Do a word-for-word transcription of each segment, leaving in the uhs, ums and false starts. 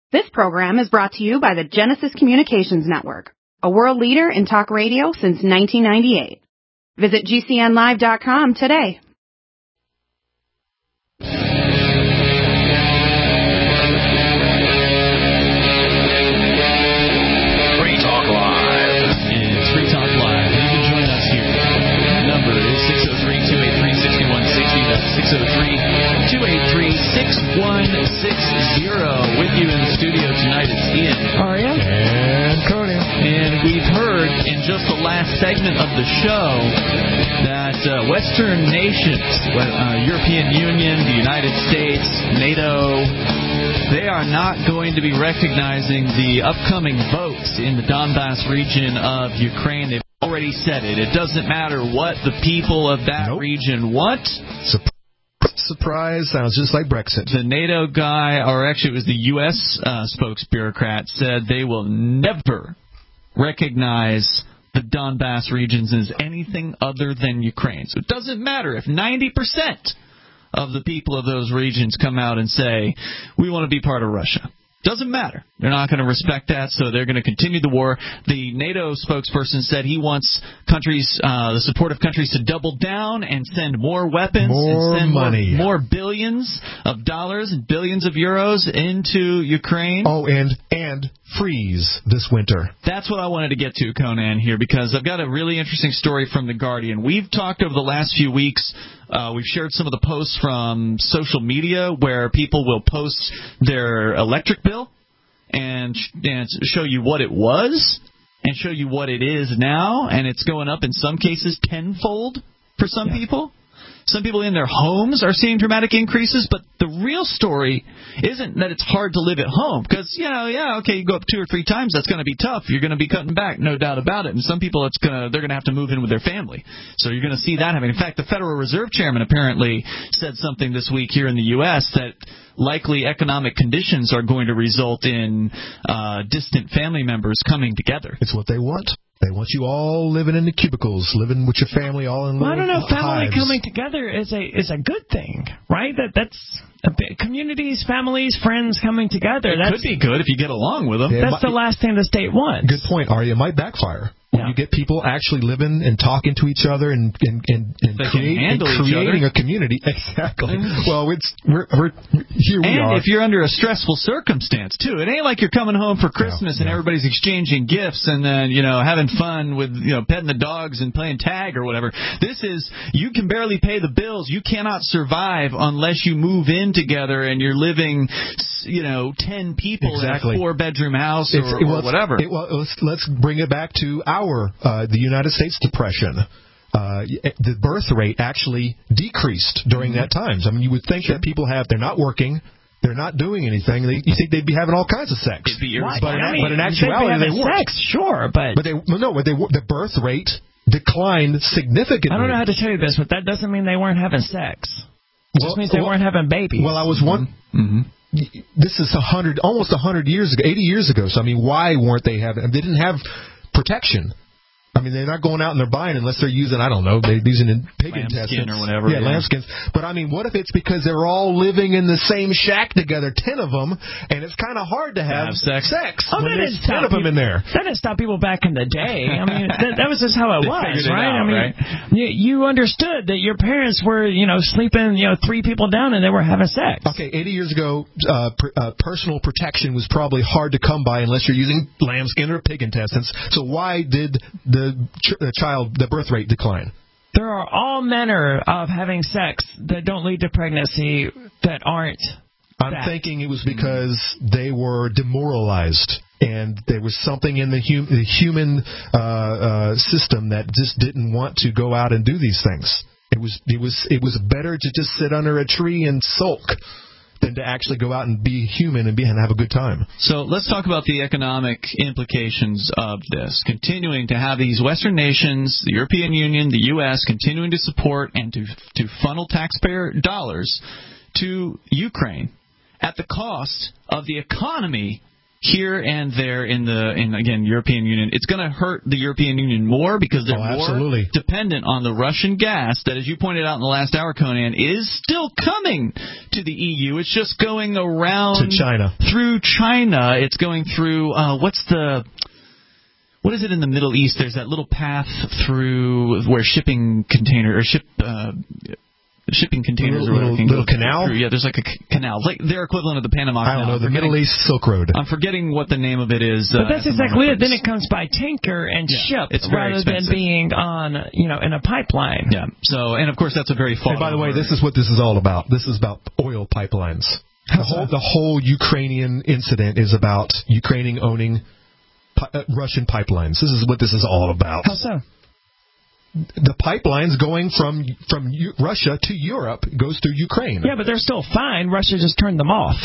This program is brought to you by the Genesis Communications Network, a world leader in talk radio since nineteen ninety-eight. Visit G C N live dot com today. Free Talk Live. It's Free Talk Live. You can join us here. The number is six oh three, two eight three, six one six oh. That's six oh three, two eight three, six one six oh. With you in the studio tonight is Ian. Aria. And Cody. And we've heard in just the last segment of the show that uh, Western nations, uh, European Union, the United States, NATO, they are not going to be recognizing the upcoming votes in the Donbass region of Ukraine. They've already said it. It doesn't matter what the people of that nope. region want. Surprise. Surprise. Sounds just like Brexit. The NATO guy, or actually it was the U S uh, spokesbureaucrat, said they will never recognize the Donbass regions as anything other than Ukraine. So it doesn't matter if ninety percent of the people of those regions come out and say, we want to be part of Russia. Doesn't matter. They're not going to respect that, so they're going to continue the war. The NATO spokesperson said he wants countries, uh, the support of countries to double down and send more weapons, more and send money, more, more billions of dollars and billions of euros into Ukraine. Oh, and and freeze this winter. That's what I wanted to get to, Conan, here, because I've got a really interesting story from The Guardian. We've talked over the last few weeks. Uh, we've shared some of the posts from social media where people will post their electric bill and, and show you what it was and show you what it is now, and it's going up in some cases tenfold for some yeah. people. Some people in their homes are seeing dramatic increases, but the real story isn't that it's hard to live at home. Because, you know, yeah, okay, you go up two or three times, that's going to be tough. You're going to be cutting back, no doubt about it. And some people, it's gonna they're going to have to move in with their family. So you're going to see that happening. In fact, the Federal Reserve Chairman apparently said something this week here in the U S that likely economic conditions are going to result in uh, distant family members coming together. It's what they want. They want you all living in the cubicles, living with your family all in well, little I don't know. Family hives. Coming together is a is a good thing, right? That that's a bit, communities, families, friends coming together. It that's, could be good if you get along with them. Yeah, that's might, the last thing the state wants. Good point, Arya. It might backfire. When yeah. you get people actually living and talking to each other and and, and, and, create, and creating a community. Exactly. Well, it's we're, we're here we and are. And if you're under a stressful circumstance, too. It ain't like you're coming home for Christmas yeah, and yeah. everybody's exchanging gifts and then, you know, having fun with, you know, petting the dogs and playing tag or whatever. This is, you can barely pay the bills. You cannot survive unless you move in together and you're living, you know, ten people exactly. in a four-bedroom house or, it, well, or whatever. It, well, let's, let's bring it back to our Our, uh, the United States Depression. Uh, the birth rate actually decreased during mm-hmm. that time. I mean, you would think sure. that people have, they're not working, they're not doing anything, they, you think they'd be having all kinds of sex. It'd be but, I in, mean, but in actuality, they weren't. Sex, sure, but... But they, no, but they, the birth rate declined significantly. I don't know how to tell you this, but that doesn't mean they weren't having sex. It well, just means they well, weren't having babies. Well, I was one... Mm-hmm. This is a hundred, almost a hundred years ago, eighty years ago. So, I mean, why weren't they having... They didn't have protection. I mean, they're not going out and they're buying unless they're using, I don't know, they're using pig intestines. or whatever. Yeah, yeah, lambskins. But, I mean, what if it's because they're all living in the same shack together, ten of them, and it's kind of hard to have, have sex, sex oh, when there's ten of people, them in there. That didn't stop people back in the day. I mean, that, that was just how it was, it right? out, I mean, right? You, you understood that your parents were, you know, sleeping, you know, three people down and they were having sex. Okay, eighty years ago, uh, pr- uh, personal protection was probably hard to come by unless you're using lambskin or pig intestines. So why did the ch- the child, the birth rate decline? There are all manner of having sex that don't lead to pregnancy that aren't. I'm that. thinking it was because they were demoralized and there was something in the, hum- the human uh, uh, system that just didn't want to go out and do these things. It was it was it was better to just sit under a tree and sulk than to actually go out and be human and, be, and have a good time. So let's talk about the economic implications of this. Continuing to have these Western nations, the European Union, the U S, continuing to support and to to funnel taxpayer dollars to Ukraine at the cost of the economy here and there in the in again European Union. It's going to hurt the European Union more because they're oh, more dependent on the Russian gas that, as you pointed out in the last hour, Conan, is still coming to the E U. It's just going around to China through China. It's going through uh, what's the What is it in the Middle East? There's that little path through where shipping container or ship uh, shipping containers little, or whatever little, can little go canal. Through. Yeah, there's like a c- canal, like their equivalent of the Panama Canal. I don't know the Middle East Silk Road. I'm forgetting what the name of it is. But uh, that's exactly it. Then it comes by tanker and yeah, ship it's very rather expensive. than being on, you know, in a pipeline. Yeah. So, and of course, that's a very far. Hey, by the way, this is what this is all about. This is about oil pipelines. The whole, the whole Ukrainian incident is about Ukrainian owning pi- uh, Russian pipelines. This is what this is all about. How so? The pipelines going from from U- Russia to Europe goes through Ukraine. Yeah, but they're still fine. Russia just turned them off.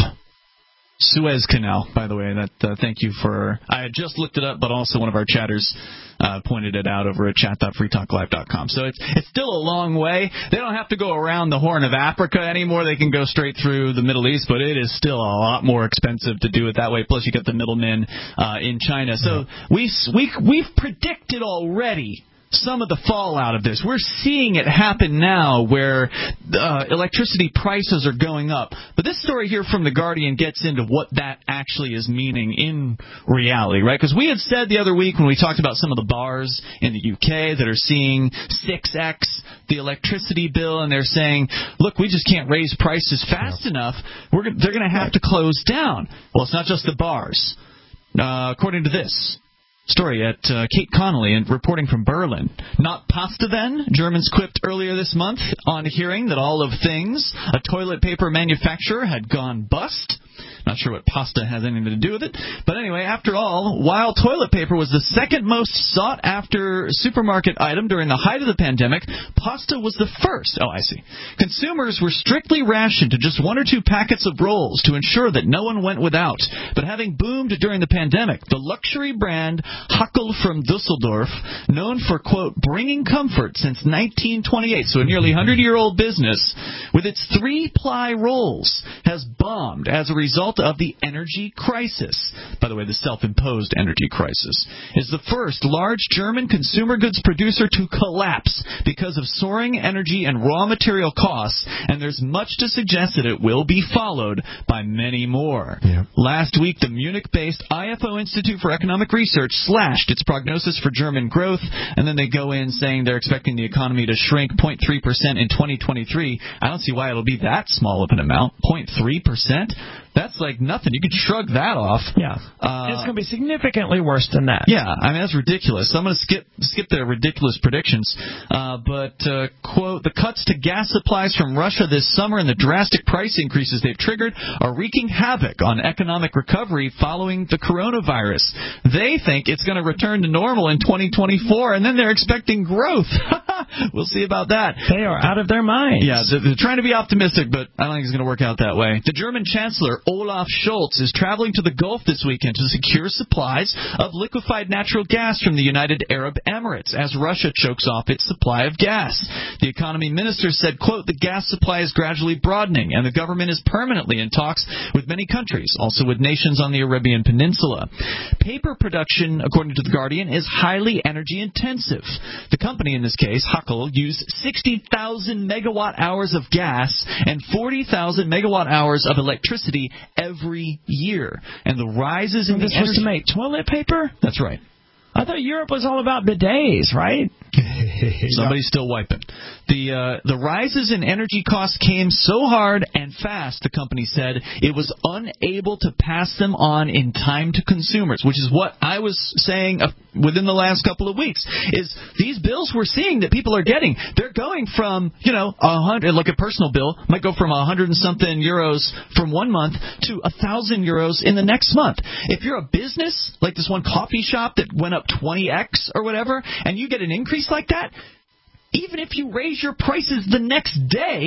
Suez Canal, by the way. That uh, thank you for. I had just looked it up, but also one of our chatters uh, pointed it out over at chat dot free talk live dot com. So it's it's still a long way. They don't have to go around the Horn of Africa anymore. They can go straight through the Middle East, but it is still a lot more expensive to do it that way. Plus, you get the middlemen uh, in China. So we we we've predicted already some of the fallout of this. We're seeing it happen now where uh, electricity prices are going up. But this story here from The Guardian gets into what that actually is meaning in reality, right? Because we had said the other week when we talked about some of the bars in the U K that are seeing six x the electricity bill, and they're saying, look, we just can't raise prices fast enough. We're They're going to have to close down. Well, it's not just the bars. Uh, according to this story at uh, Kate Connolly and reporting from Berlin. Not pasta then? Germans quipped earlier this month on hearing that all of things, a toilet paper manufacturer had gone bust. Not sure what pasta has anything to do with it. But anyway, after all, while toilet paper was the second most sought-after supermarket item during the height of the pandemic, pasta was the first. Oh, I see. Consumers were strictly rationed to just one or two packets of rolls to ensure that no one went without. But having boomed during the pandemic, the luxury brand Hackel from Dusseldorf, known for, quote, bringing comfort since nineteen twenty-eight, so a nearly hundred-year-old business, with its three-ply rolls, has bombed as a result of the energy crisis. By the way, the self-imposed energy crisis is the first large German consumer goods producer to collapse because of soaring energy and raw material costs, and there's much to suggest that it will be followed by many more. Yeah. Last week, the Munich-based I F O Institute for Economic Research slashed its prognosis for German growth, and then they go in saying they're expecting the economy to shrink zero point three percent in twenty twenty-three. I don't see why it'll be that small of an amount. zero point three percent? That's like nothing. You could shrug that off. Yeah. Uh, it's going to be significantly worse than that. Yeah, I mean, that's ridiculous. So I'm going to skip skip their ridiculous predictions. Uh, but, uh, quote, the cuts to gas supplies from Russia this summer and the drastic price increases they've triggered are wreaking havoc on economic recovery following the coronavirus. They think it's going to return to normal in twenty twenty-four, and then they're expecting growth. We'll see about that. They are out of their minds. Yeah, they're, they're trying to be optimistic, but I don't think it's going to work out that way. The German Chancellor, Olaf Scholz, is traveling to the Gulf this weekend to secure supplies of liquefied natural gas from the United Arab Emirates as Russia chokes off its supply of gas. The economy minister said, quote, the gas supply is gradually broadening, and the government is permanently in talks with many countries, also with nations on the Arabian Peninsula. Paper production, according to The Guardian, is highly energy intensive. The company in this case, Hackel, used sixty thousand megawatt hours of gas and forty thousand megawatt hours of electricity every year. And the rises in this the was energy... to make toilet paper? That's right. I thought Europe was all about bidets, right? Somebody's still wiping. The uh, the rises in energy costs came so hard and fast, the company said, it was unable to pass them on in time to consumers, which is what I was saying uh, within the last couple of weeks, is these bills we're seeing that people are getting, they're going from, you know, a hundred, like a personal bill, might go from a hundred and something euros from one month to a thousand euros in the next month. If you're a business, like this one coffee shop that went up twenty x or whatever, and you get an increase like that, even if you raise your prices the next day,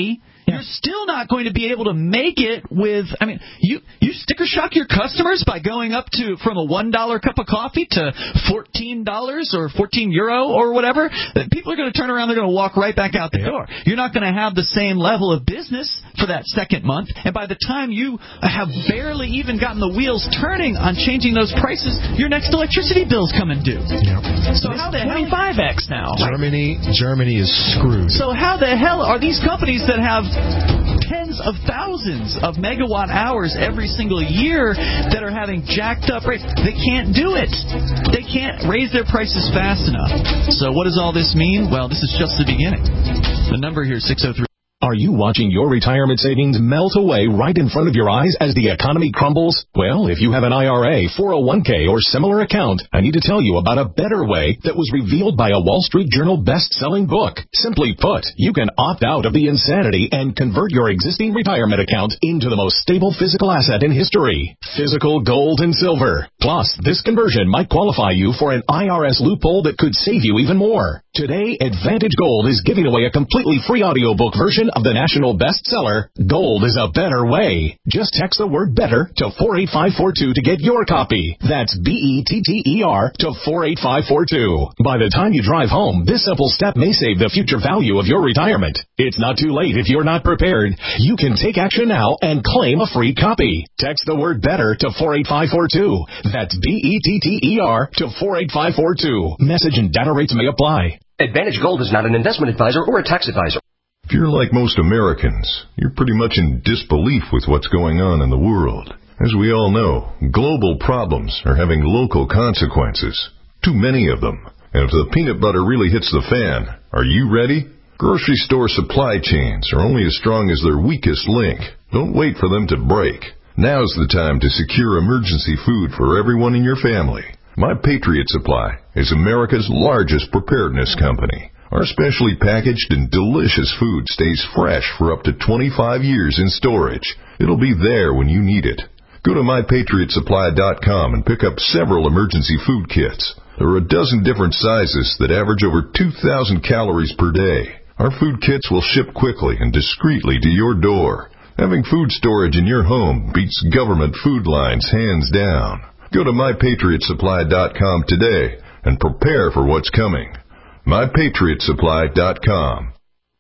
You're still not going to be able to make it with, I mean, you, you sticker shock your customers by going up to from a one dollar cup of coffee to fourteen dollars or fourteen euro or whatever. People are going to turn around, they're going to walk right back out the yep. door. You're not going to have the same level of business for that second month, and by the time you have barely even gotten the wheels turning on changing those prices, your next electricity bill's coming due. Yep. So how the hell... twenty-five x now. Germany, Germany is screwed. So how the hell are these companies that have tens of thousands of megawatt hours every single year that are having jacked up rates? They can't do it. They can't raise their prices fast enough. So what does all this mean? Well, this is just the beginning. The number here is six oh three. Are you watching your retirement savings melt away right in front of your eyes as the economy crumbles? Well, if you have an I R A, four oh one k, or similar account, I need to tell you about a better way that was revealed by a Wall Street Journal best-selling book. Simply put, you can opt out of the insanity and convert your existing retirement account into the most stable physical asset in history, physical gold and silver. Plus, this conversion might qualify you for an I R S loophole that could save you even more. Today, Advantage Gold is giving away a completely free audiobook version of the national bestseller, Gold is a Better Way. Just text the word better to four eight five four two to get your copy. That's B E T T E R to four eight five four two. By the time you drive home, this simple step may save the future value of your retirement. It's not too late if you're not prepared. You can take action now and claim a free copy. Text the word better to four eight five four two. That's B E T T E R to four eight five four two. Message and data rates may apply. Advantage Gold is not an investment advisor or a tax advisor. If you're like most Americans, you're pretty much in disbelief with what's going on in the world. As we all know, global problems are having local consequences. Too many of them. And if the peanut butter really hits the fan, are you ready? Grocery store supply chains are only as strong as their weakest link. Don't wait for them to break. Now's the time to secure emergency food for everyone in your family. My Patriot Supply is America's largest preparedness company. Our specially packaged and delicious food stays fresh for up to twenty-five years in storage. It'll be there when you need it. Go to my patriot supply dot com and pick up several emergency food kits. There are a dozen different sizes that average over two thousand calories per day. Our food kits will ship quickly and discreetly to your door. Having food storage in your home beats government food lines hands down. Go to my patriot supply dot com today and prepare for what's coming. my patriot supply dot com.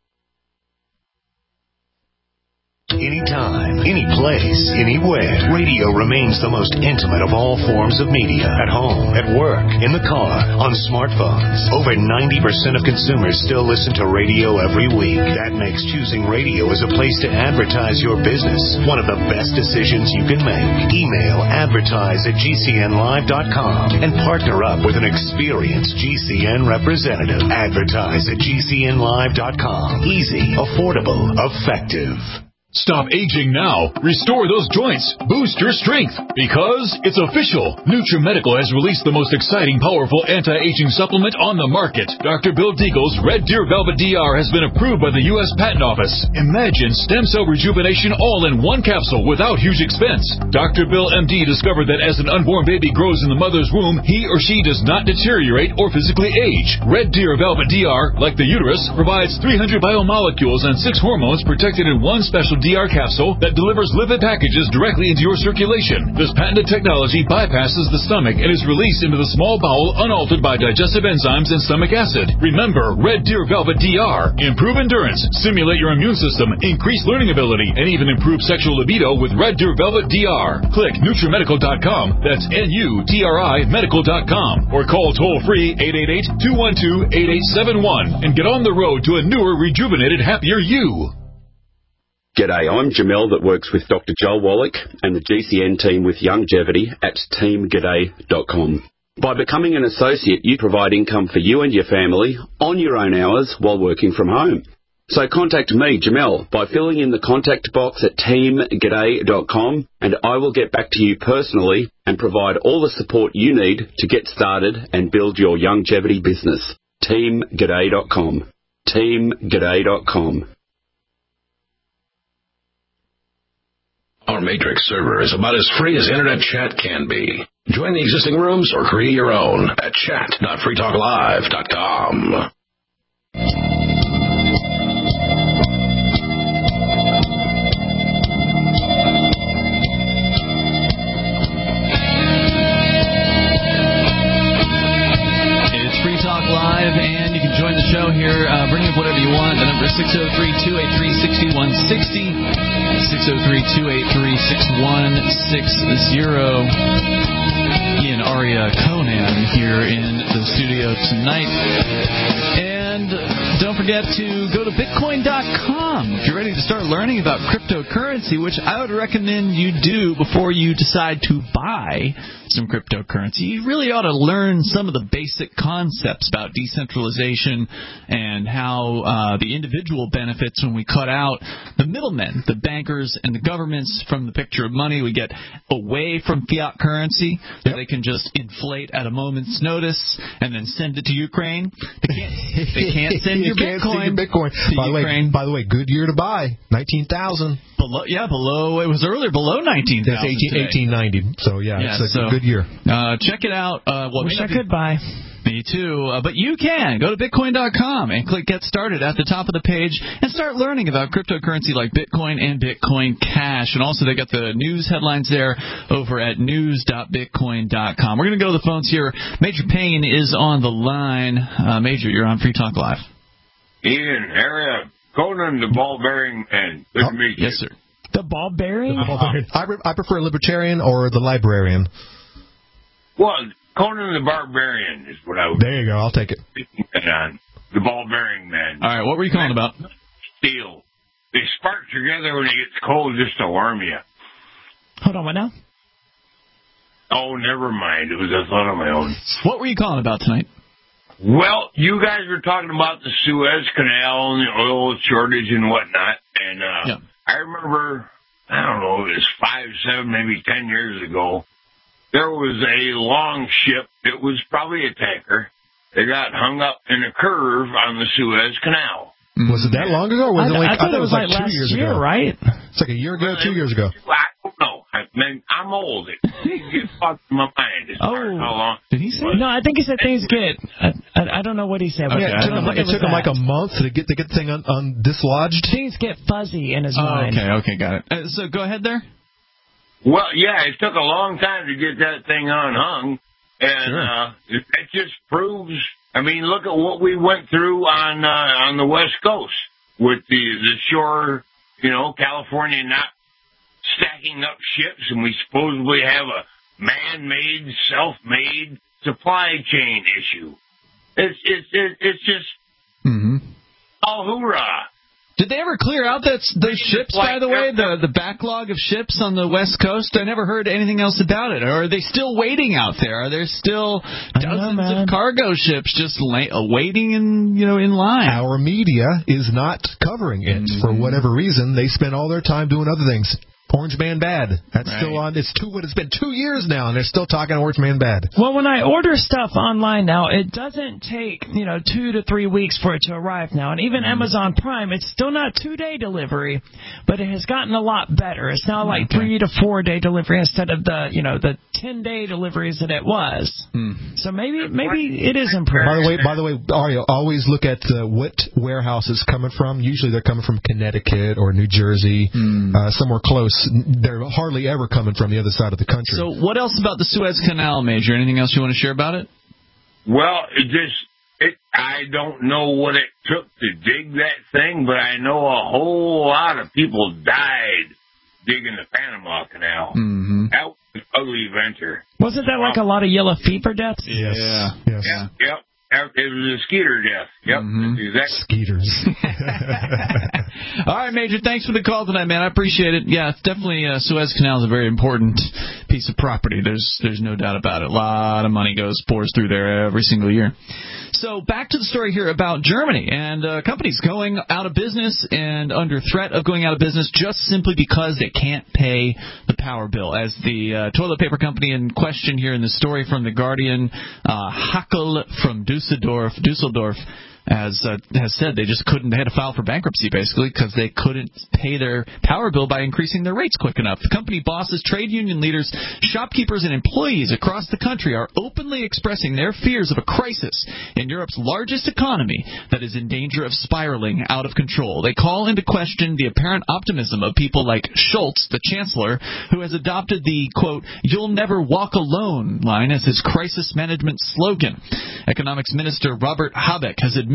Anytime, any place, anywhere. Radio remains the most intimate of all forms of media. At home, at work, in the car, on smartphones. Over ninety percent of consumers still listen to radio every week. That makes choosing radio as a place to advertise your business one of the best decisions you can make. Email advertise at G C N live dot com and partner up with an experienced G C N representative. Advertise at G C N live dot com. Easy, affordable, effective. Stop aging now. Restore those joints. Boost your strength. Because it's official. NutriMedical has released the most exciting, powerful anti-aging supplement on the market. Doctor Bill Deagle's Red Deer Velvet D R has been approved by the U S Patent Office. Imagine stem cell rejuvenation all in one capsule without huge expense. Doctor Bill M D discovered that as an unborn baby grows in the mother's womb, he or she does not deteriorate or physically age. Red Deer Velvet D R, like the uterus, provides three hundred biomolecules and six hormones protected in one special D R capsule that delivers lipid packages directly into your circulation. This patented technology bypasses the stomach and is released into the small bowel unaltered by digestive enzymes and stomach acid. Remember, Red Deer Velvet D R. Improve endurance, stimulate your immune system, increase learning ability, and even improve sexual libido with Red Deer Velvet D R. Click NutriMedical dot com, that's N U T R I medical dot com, or call toll-free eight eight eight, two one two, eight eight seven one and get on the road to a newer, rejuvenated, happier you. G'day, I'm Jamel that works with Doctor Joel Wallach and the G C N team with Longevity at team g'day dot com. By becoming an associate, you provide income for you and your family on your own hours while working from home. So contact me, Jamel, by filling in the contact box at team g'day dot com, and I will get back to you personally and provide all the support you need to get started and build your longevity business. team g'day dot com. team g'day dot com. Our Matrix server is about as free as internet chat can be. Join the existing rooms or create your own at chat dot free talk live dot com. here. Uh, bring up whatever you want. The number is six oh three, two eight three, six one six oh. six oh three, two eight three, six one six oh. Ian, Aria, Conan here in the studio tonight. And don't forget to go to Bitcoin dot com if you're ready to start learning about cryptocurrency, which I would recommend you do before you decide to buy some cryptocurrency. You really ought to learn some of the basic concepts about decentralization and how uh, the individual benefits when we cut out the middlemen, the bankers and the governments from the picture of money. We get away from fiat currency that yep. they can just inflate at a moment's notice and then send it to Ukraine. They can't, they can't send you your can't Bitcoin, your Bitcoin. to by Ukraine. The way, by the way, good year to buy. nineteen thousand. Below, yeah, below. It was earlier, below nineteen thousand. It's eighteen ninety. So, yeah, yeah it's a so, good year. Uh, check it out. Uh, well, Wish I could buy. Me too. Uh, but you can. Go to Bitcoin dot com and click Get Started at the top of the page and start learning about cryptocurrency like Bitcoin and Bitcoin Cash. And also they got the news headlines there over at news dot bitcoin dot com. We're going to go to the phones here. Major Payne is on the line. Uh, Major, you're on Free Talk Live. Ian, area, Conan, the ball bearing man. Good oh, to meet you. Yes, sir. The ball bearing? The ball bearing. I, re- I prefer libertarian or the librarian. Well, Conan the Barbarian is what I would. There you go. I'll take it. On the ball-bearing man. All right. What were you calling about? Steel. They spark together when it gets cold just to warm you. Hold on. What now? Oh, never mind. It was a thought of my own. What were you calling about tonight? Well, you guys were talking about the Suez Canal and the oil shortage and whatnot. And uh, yeah. I remember, I don't know, it was five, seven, maybe ten years ago. There was a long ship, it was probably a tanker, that got hung up in a curve on the Suez Canal. Was it that long ago? Or was I, it like, I thought I thought it was like, like two last years year, ago. right? It's like a year ago, well, two years ago. I don't know. I mean, I'm old. It gets fucked in my mind as oh, far as how long. Did he say? No, I think he said things get. I, I, I don't know what he said. Okay, yeah, it took, him, it took him like a month to get to get the thing un, un, dislodged. Things get fuzzy in his oh, mind. Okay, okay, got it. Uh, so go ahead there. Well, yeah, it took a long time to get that thing unhung, and sure. uh, it, it just proves. I mean, look at what we went through on uh, on the West Coast with the the shore. You know, California not stacking up ships, and we supposedly have a man-made, self-made supply chain issue. It's it's it's, it's just mm-hmm. all hoorah. Did they ever clear out that those ships, by the way, the the backlog of ships on the West Coast? I never heard anything else about it. Or are they still waiting out there? Are there still dozens know, of cargo ships just la- waiting in you know in line? Our media is not covering it mm-hmm. for whatever reason. They spend all their time doing other things. Orange Man Bad. That's right. Still on. It's two. What it's been two years now, and they're still talking Orange Man Bad. Well, when I order stuff online now, it doesn't take you know two to three weeks for it to arrive now, and even mm. Amazon Prime, it's still not two day delivery, but it has gotten a lot better. It's now like okay. three to four day delivery instead of the you know the ten day deliveries that it was. Mm. So maybe maybe it is improved. By the way, by the way, Aria, always look at uh, what warehouse it's coming from. Usually they're coming from Connecticut or New Jersey, mm. uh, somewhere close. They're hardly ever coming from the other side of the country. So what else about the Suez Canal, Major? Anything else you want to share about it? Well, it just, it, I don't know what it took to dig that thing, but I know a whole lot of people died digging the Panama Canal. Mm-hmm. That was an ugly venture. Wasn't that like a lot of yellow fever deaths? Yes. Yeah. Yes. Yeah. Yep. It was a skeeter death. Yep. Mm-hmm. Exactly. Skeeters. All right, Major. Thanks for the call tonight, man. I appreciate it. Yeah, it's definitely uh, Suez Canal is a very important piece of property. There's there's no doubt about it. A lot of money goes pours through there every single year. So back to the story here about Germany and uh, companies going out of business and under threat of going out of business just simply because they can't pay the power bill. As the uh, toilet paper company in question here in the story from The Guardian, uh, Hackel from Dusseldorf, Dusseldorf as uh, has said, they just couldn't, they had to file for bankruptcy basically because they couldn't pay their power bill by increasing their rates quick enough. The company bosses, trade union leaders, shopkeepers, and employees across the country are openly expressing their fears of a crisis in Europe's largest economy that is in danger of spiraling out of control. They call into question the apparent optimism of people like Schultz, the chancellor, who has adopted the, quote, "you'll never walk alone" line as his crisis management slogan. Economics Minister Robert Habeck has admitted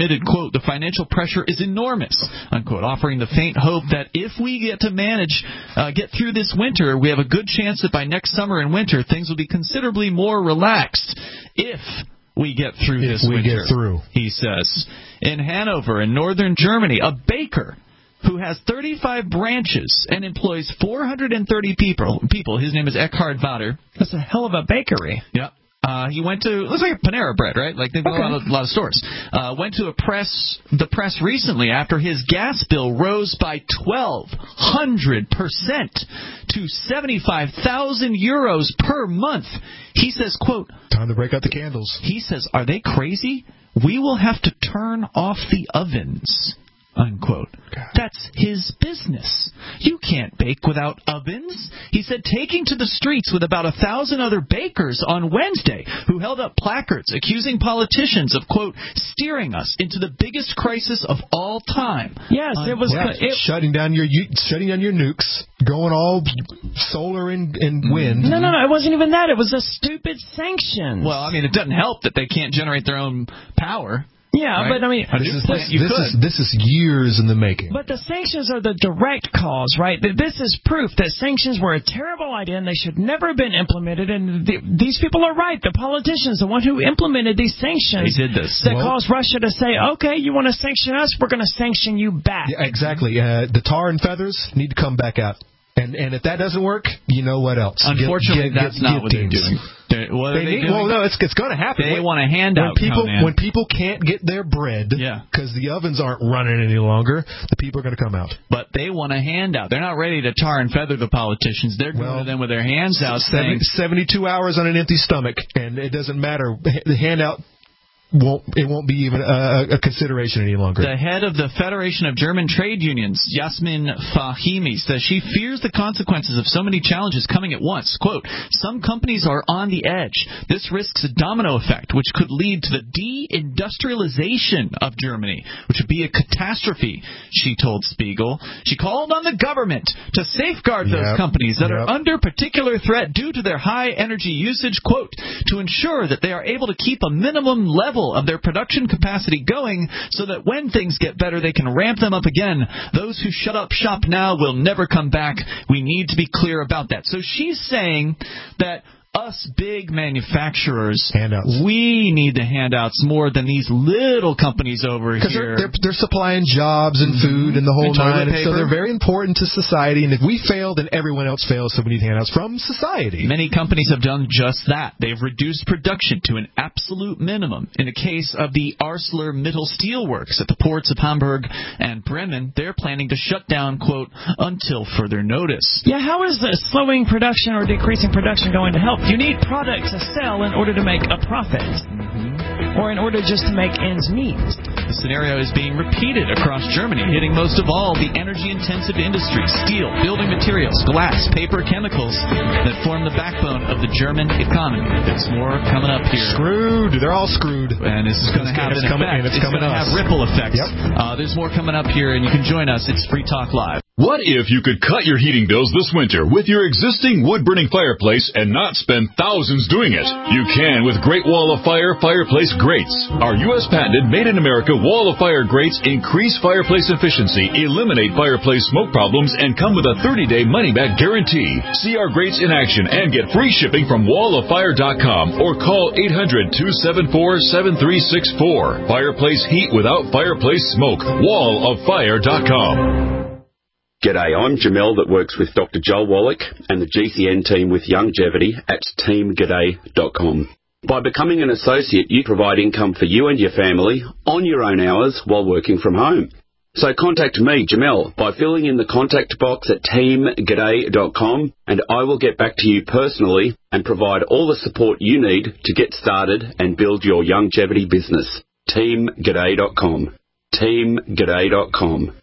admitted, quote, the financial pressure is enormous, unquote, offering the faint hope that if we get to manage, uh, get through this winter, we have a good chance that by next summer and winter, things will be considerably more relaxed. If we get through if this we winter, get through. he says. In Hanover, in northern Germany, a baker who has thirty-five branches and employs four hundred thirty people. People. His name is Eckhard Vader. That's a hell of a bakery. Yep. Uh, he went to, looks like a Panera Bread, right? Like they've got okay. a, lot of, a lot of stores. Uh, went to a press, the press recently after his gas bill rose by twelve hundred percent to seventy-five thousand euros per month. He says, quote, time to break out the candles. He says, are they crazy? We will have to turn off the ovens. Unquote. God. That's his business. You can't bake without ovens. He said, taking to the streets with about a thousand other bakers on Wednesday who held up placards accusing politicians of, quote, steering us into the biggest crisis of all time. Yes, Unquote. it was yeah, it, shutting down your shutting down your nukes, going all solar and, and wind. No, no, no. It wasn't even that. It was a stupid sanctions. Well, I mean, it doesn't help that they can't generate their own power. Yeah, right? but I mean, this, is, this, you this could. is this is years in the making. But the sanctions are the direct cause, right? This is proof that sanctions were a terrible idea and they should never have been implemented. And the, these people are right. The politicians, the one who implemented these sanctions, they did this. That well, caused Russia to say, "Okay, you want to sanction us? We're going to sanction you back." Yeah, exactly. Uh, the tar and feathers need to come back out. And and if that doesn't work, you know what else? Unfortunately, get, get, that's get, not get what teams. they're doing. They're, what they are they need, doing? Well, no, it's it's going to happen. They when, want a handout. When people Conan. when people can't get their bread, yeah. because the ovens aren't running any longer, the people are going to come out. But they want a handout. They're not ready to tar and feather the politicians. They're going well, to them with their hands out, seventy, saying seventy-two hours on an empty stomach, and it doesn't matter. The handout won't it won't be even a, a consideration any longer. The head of the Federation of German Trade Unions, Yasmin Fahimi, says she fears the consequences of so many challenges coming at once. Quote, some companies are on the edge. This risks a domino effect, which could lead to the deindustrialization of Germany, which would be a catastrophe, she told Spiegel. She called on the government to safeguard those yep. companies that yep. are under particular threat due to their high energy usage, quote, to ensure that they are able to keep a minimum level of their production capacity going so that when things get better, they can ramp them up again. Those who shut up shop now will never come back. We need to be clear about that. So she's saying that us big manufacturers, handouts. we need the handouts more than these little companies over here. Because they're, they're, they're supplying jobs and food and the whole and nine, and so they're very important to society. And if we fail, then everyone else fails, so we need handouts from society. Many companies have done just that. They've reduced production to an absolute minimum. In the case of the ArcelorMittal Steelworks at the ports of Hamburg and Bremen, they're planning to shut down, quote, until further notice. Yeah, how is the slowing production or decreasing production going to help? You need product to sell in order to make a profit, mm-hmm. or in order just to make ends meet. The scenario is being repeated across Germany, hitting most of all the energy-intensive industries, steel, building materials, glass, paper, chemicals that form the backbone of the German economy. There's more coming up here. Screwed. They're all screwed. And this is going to have an coming, effect. It's, it's going to have ripple effects. Yep. Uh, there's more coming up here, and you can join us. It's Free Talk Live. What if you could cut your heating bills this winter with your existing wood-burning fireplace and not spend thousands doing it? You can with Great Wall of Fire fireplace grates. Our U S patented made-in-America Wall of Fire grates increase fireplace efficiency, eliminate fireplace smoke problems, and come with a thirty-day money-back guarantee. See our grates in action and get free shipping from wall of fire dot com or call eight hundred, two seven four, seven three six four. Fireplace heat without fireplace smoke. wall of fire dot com. G'day, I'm Jamel that works with Doctor Joel Wallach and the G C N team with Youngevity at team g'day dot com. By becoming an associate, you provide income for you and your family on your own hours while working from home. So contact me, Jamel, by filling in the contact box at team g'day dot com, and I will get back to you personally and provide all the support you need to get started and build your Youngevity business. team g'day dot com. team g'day dot com.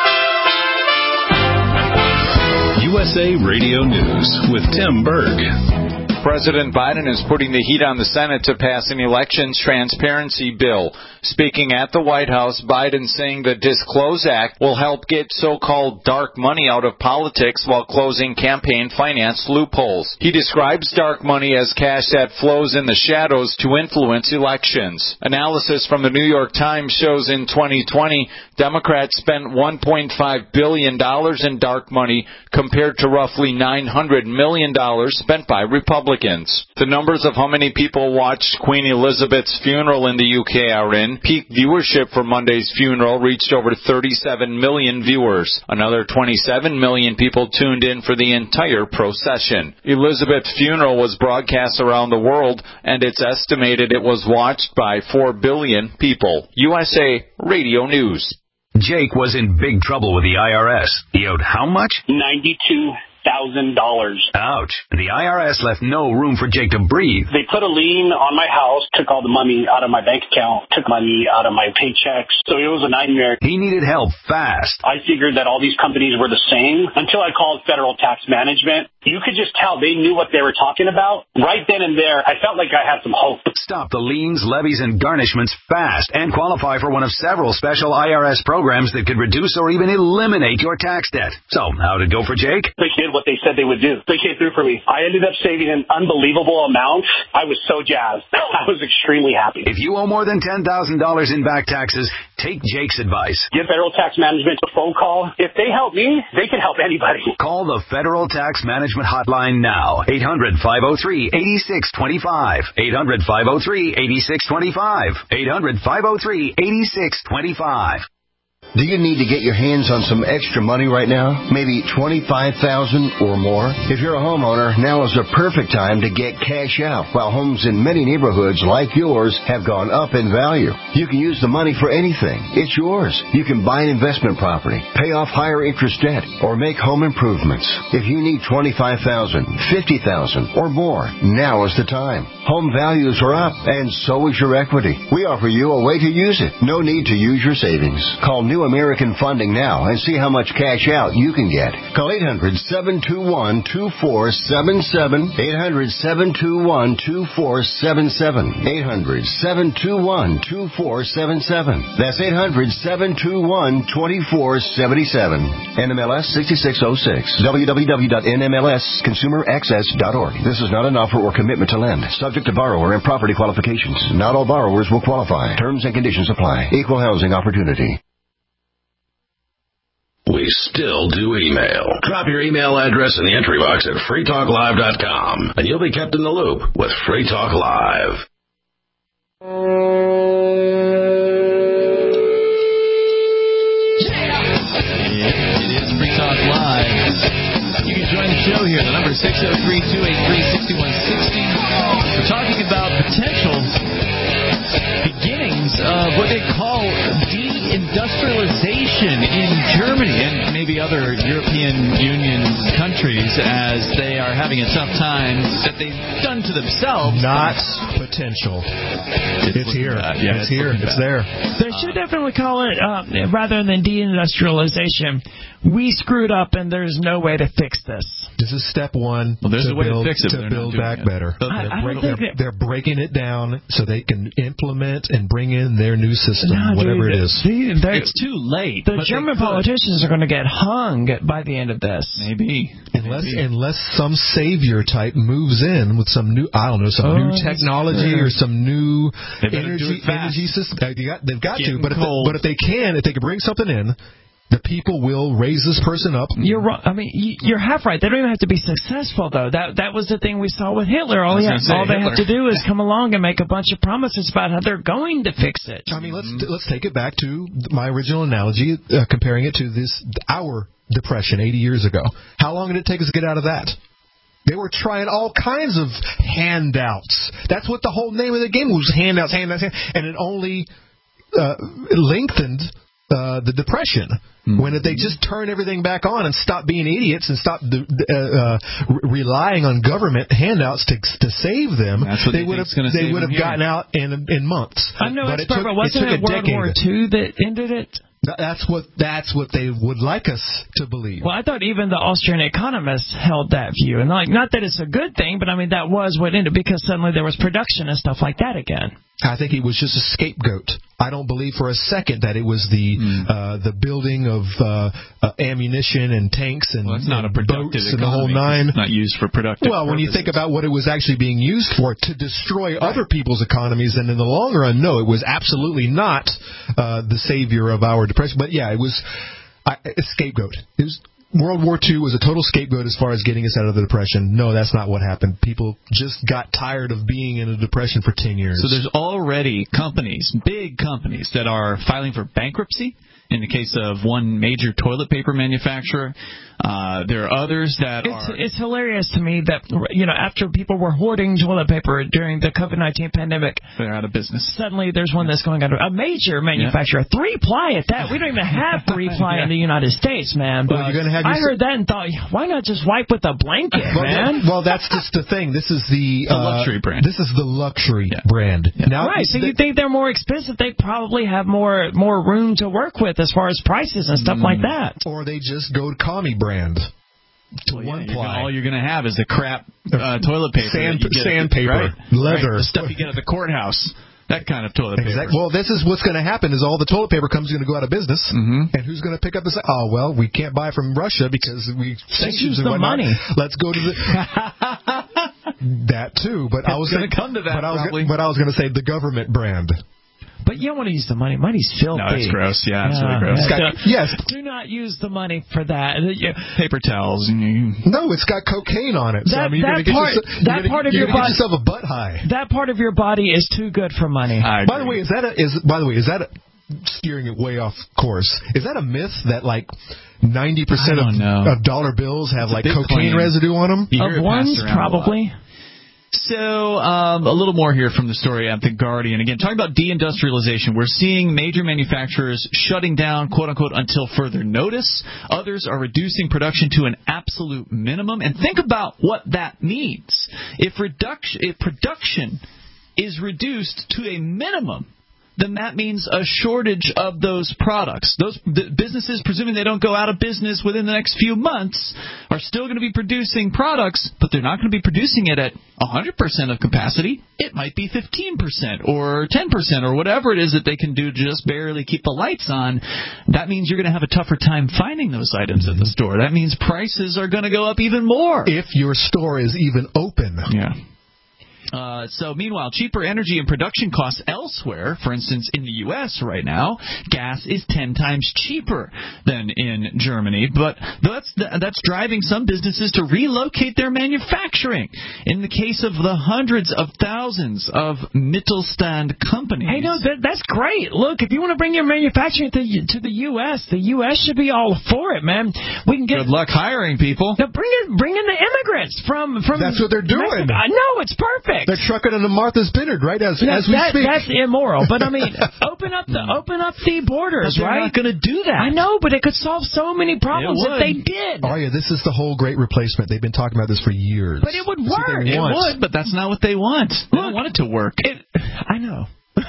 U S A Radio News with Tim Berg. President Biden is putting the heat on the Senate to pass an elections transparency bill. Speaking at the White House, Biden saying the Disclose Act will help get so-called dark money out of politics while closing campaign finance loopholes. He describes dark money as cash that flows in the shadows to influence elections. Analysis from the New York Times shows in twenty twenty, Democrats spent one point five billion dollars in dark money compared to roughly nine hundred million dollars spent by Republicans. The numbers of how many people watched Queen Elizabeth's funeral in the U K are in. Peak viewership for Monday's funeral reached over thirty-seven million viewers. Another twenty-seven million people tuned in for the entire procession. Elizabeth's funeral was broadcast around the world, and it's estimated it was watched by four billion people. U S A Radio News. Jake was in big trouble with the I R S. He owed how much? ninety-two thousand dollars. Ouch. The I R S left no room for Jake to breathe. They put a lien on my house, took all the money out of my bank account, took money out of my paychecks. So it was a nightmare. He needed help fast. I figured that all these companies were the same until I called Federal Tax Management. You could just tell they knew what they were talking about. Right then and there, I felt like I had some hope. Stop the liens, levies, and garnishments fast and qualify for one of several special I R S programs that could reduce or even eliminate your tax debt. So, how'd it go for Jake? They did what they said they would do. They came through for me. I ended up saving an unbelievable amount. I was so jazzed. I was extremely happy. If you owe more than ten thousand dollars in back taxes, take Jake's advice. Give Federal Tax Management a phone call. If they help me, they can help anybody. Call the Federal Tax Management Hotline now. eight hundred, five oh three, eight six two five. eight hundred, five oh three, eight six two five. eight hundred, five oh three, eight six two five. Do you need to get your hands on some extra money right now? Maybe twenty-five thousand dollars or more? If you're a homeowner, now is the perfect time to get cash out. While homes in many neighborhoods like yours have gone up in value, you can use the money for anything. It's yours. You can buy an investment property, pay off higher interest debt, or make home improvements. If you need twenty-five thousand dollars, fifty thousand dollars, or more, now is the time. Home values are up, and so is your equity. We offer you a way to use it. No need to use your savings. Call New American Funding now and see how much cash out you can get. Call eight hundred, seven two one, two four seven seven. eight hundred, seven two one, two four seven seven. eight hundred, seven two one, two four seven seven. That's eight hundred, seven two one, two four seven seven. N M L S sixty-six oh six. w w w dot n m l s consumer access dot org. This is not an offer or commitment to lend. Subject to borrower and property qualifications. Not all borrowers will qualify. Terms and conditions apply. Equal housing opportunity. We still do email. Drop your email address in the entry box at free talk live dot com, and you'll be kept in the loop with Free Talk Live. It is Free Talk Live. You can join the show here. The number is six oh three, two eight three, six one six oh. We're talking about potential beginnings of what they call deindustrialization in Germany and maybe other European Union countries as they are having a tough time that they've done to themselves. Not potential. It's, it's here. Bad. Yeah, it's, it's here. It's bad. there. They should definitely call it, uh, rather than deindustrialization, we screwed up and there's no way to fix this. This is step one. Well, there's to a way build, to fix it. To build back it. better. I, they're, I break, they're, it, they're breaking it down so they can implement and bring in their new system, no, whatever dude, it is. It's too late. The German politicians are going to get hung by the end of this. Maybe. Unless Maybe. unless some savior type moves in with some new, I don't know, some oh, new technology or some new energy energy system. They got, they've got Getting to, but if, they, cold. but if they can, if they can bring something in, the people will raise this person up. You're wrong. I mean, you're half right. They don't even have to be successful, though. That that was the thing we saw with Hitler. All, had, say, all they Hitler. have to do is come along and make a bunch of promises about how they're going to fix it. I mean, let's let's take it back to my original analogy, uh, comparing it to this our depression eighty years ago. How long did it take us to get out of that? They were trying all kinds of handouts. That's what the whole name of the game was, handouts, handouts, handouts. And it only uh, lengthened uh, the depression. Mm-hmm. When they just turn everything back on and stop being idiots and stop uh, uh, relying on government handouts to to save them, they would have they would have gotten out in in months. I'm no but expert, it took, but wasn't it, it, it World War Two that ended it? That's what that's what they would like us to believe. Well, I thought even the Austrian economists held that view, and like, not that it's a good thing, but I mean that was what ended, because suddenly there was production and stuff like that again. I think it was just a scapegoat. I don't believe for a second that it was the mm. uh, the building of uh, uh, ammunition and tanks and, well, it's not and a productive boats economy. and the whole nine. It's not used for productive Well, when purposes. you think about what it was actually being used for, to destroy right. other people's economies, and in the long run, no, it was absolutely not uh, the savior of our depression. But yeah, it was uh, a scapegoat. It was. World War Two was a total scapegoat as far as getting us out of the Depression. No, that's not what happened. People just got tired of being in a depression for ten years. So there's already companies, big companies, that are filing for bankruptcy. In the case of one major toilet paper manufacturer, uh, there are others that it's, are... It's hilarious to me that, you know, after people were hoarding toilet paper during the COVID nineteen pandemic, they're out of business. Suddenly there's one that's going under. A major manufacturer, yeah. three-ply at that. We don't even have three-ply yeah. in the United States, man. Well, you're gonna have I heard that and thought, why not just wipe with a blanket, well, man? Well, that's just the thing. This is the... the uh, luxury brand. This is the luxury yeah. brand. Yeah. Now, right, so they, you think they're more expensive. They probably have more more room to work with as far as prices and stuff mm. like that. Or they just go to commie brand. To well, yeah, one you're ply. Gonna, all you're going to have is the crap uh, toilet paper. Sand, get sandpaper, right? leather. Right? The stuff you get at the courthouse. That kind of toilet paper. Exactly. Well, this is what's going to happen is all the toilet paper comes going to go out of business. Mm-hmm. And who's going to pick up and say, oh, well, we can't buy from Russia because we sanctions and whatnot. Money. Let's go to the... that too. But it's I was going to come to that, but I was, probably. But I was going to say the government brand. But you don't want to use the money. Money's filthy. No, that's gross. Yeah, it's yeah, really gross. Yeah. Got, yes. Do not use the money for that. Paper towels. No, it's got cocaine on it. So, that I mean, that part, yourself, that gonna, part of your body, get yourself a butt high. That part of your body is too good for money. By the way, is that a, is by the way is that a, steering it way off course? Is that a myth that like ninety percent of, of dollar bills have it's like cocaine claim. residue on them? You of ones, probably. So, um, a little more here from the story at The Guardian. Again, talking about deindustrialization, we're seeing major manufacturers shutting down, quote-unquote, until further notice. Others are reducing production to an absolute minimum. And think about what that means. If, reduction, if production is reduced to a minimum, then that means a shortage of those products. Those the businesses, presuming they don't go out of business within the next few months, are still going to be producing products, but they're not going to be producing it at one hundred percent of capacity. It might be fifteen percent or ten percent or whatever it is that they can do to just barely keep the lights on. That means you're going to have a tougher time finding those items at the store. That means prices are going to go up even more. If your store is even open. Yeah. Uh, so, meanwhile, cheaper energy and production costs elsewhere, for instance, in the U S right now, gas is ten times cheaper than in Germany. But that's that's driving some businesses to relocate their manufacturing. In the case of the hundreds of thousands of Mittelstand companies. Hey, no, that, that's great. Look, if you want to bring your manufacturing to, to the U S, the U S should be all for it, man. We can get good luck hiring people. No, bring in, bring in the immigrants from from. That's what they're doing. Mexico. I know, it's perfect. They're trucking into Martha's Vineyard, right, as, no, as we that, speak. That's immoral. But, I mean, open up the open up the borders, but they're right? They're not going to do that. I know, but it could solve so many problems if they did. Oh, yeah, this is the whole great replacement. They've been talking about this for years. But it would work. It would, but that's not what they want. They Look, don't want it to work. It, I know.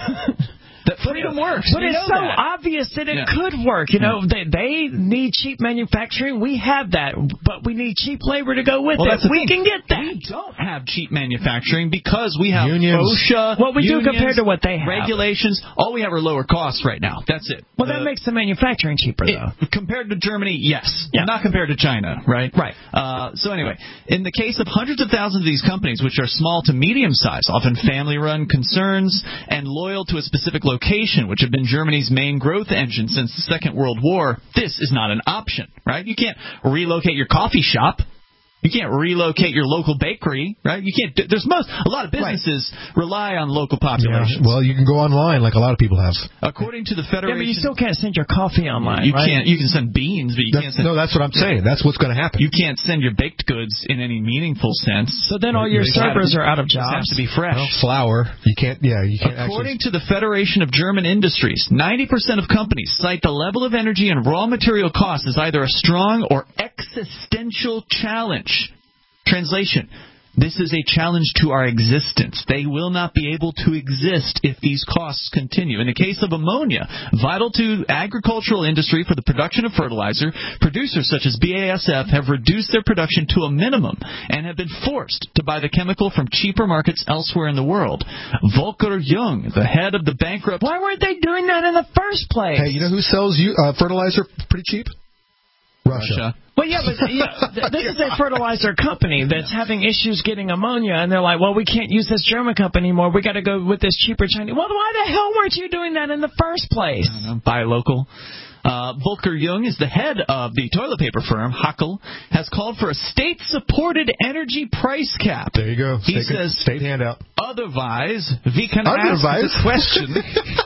That freedom works. But we it's so that. obvious that it yeah. could work. You know, yeah. they, they need cheap manufacturing. We have that, but we need cheap labor to go with well, it. We thing. can get that. We don't have cheap manufacturing because we have unions. OSHA, what we unions, do compared to what they have. regulations. All we have are lower costs right now. That's it. Well, the, that makes the manufacturing cheaper, though. It, compared to Germany, yes. Yeah. Not compared to China, right? Right. Uh, so anyway, in the case of hundreds of thousands of these companies, which are small to medium size, often family-run concerns, and loyal to a specific location, which have been Germany's main growth engine since the Second World War, this is not an option, right? You can't relocate your coffee shop. You can't relocate your local bakery, right? You can't. Do, there's most a lot of businesses right. rely on local populations. Yeah. Well, you can go online like a lot of people have. According to the Federation, yeah, but you still can't send your coffee online. You right? can't. You can send beans, but you that's, can't send. No, that's what I'm saying. That's what's going to happen. You can't send your baked goods in any meaningful sense. So then all your servers are out of jobs. It has to be fresh. Well, flour. You can't. Yeah, you can't. According actually... to the Federation of German Industries, ninety percent of companies cite the level of energy and raw material costs as either a strong or existential challenge. Translation: This is a challenge to our existence. They will not be able to exist if these costs continue. In the case of ammonia, vital to agricultural industry for the production of fertilizer, producers such as B A S F have reduced their production to a minimum and have been forced to buy the chemical from cheaper markets elsewhere in the world. Volker Jung, the head of the bankrupt... Why weren't they doing that in the first place? Hey, you know who sells you uh, fertilizer pretty cheap? Russia. Russia. Well, yeah, but yeah, th- this is a fertilizer company that's having issues getting ammonia, and they're like, well, we can't use this German company anymore. We got to go with this cheaper Chinese. Well, why the hell weren't you doing that in the first place? I don't know, buy local. Uh, Volker Jung is the head of the toilet paper firm, Hackel, has called for a state-supported energy price cap. There you go. He state, says, state handout. Otherwise, we can Otherwise. ask the question...